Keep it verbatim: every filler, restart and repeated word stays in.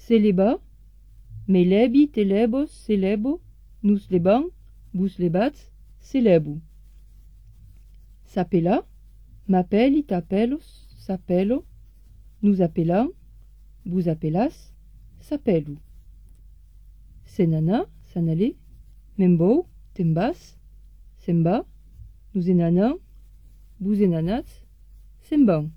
Seleba, melebi, telebos, selebo, nous leban, bus lebats, selebu. Sapela, m'appeli, t'appelos, sapelo, nous appelant, vous appelas, sapelu. Senana, sanale, membo, tembas, semba, nous enanan, vous enanats, semban.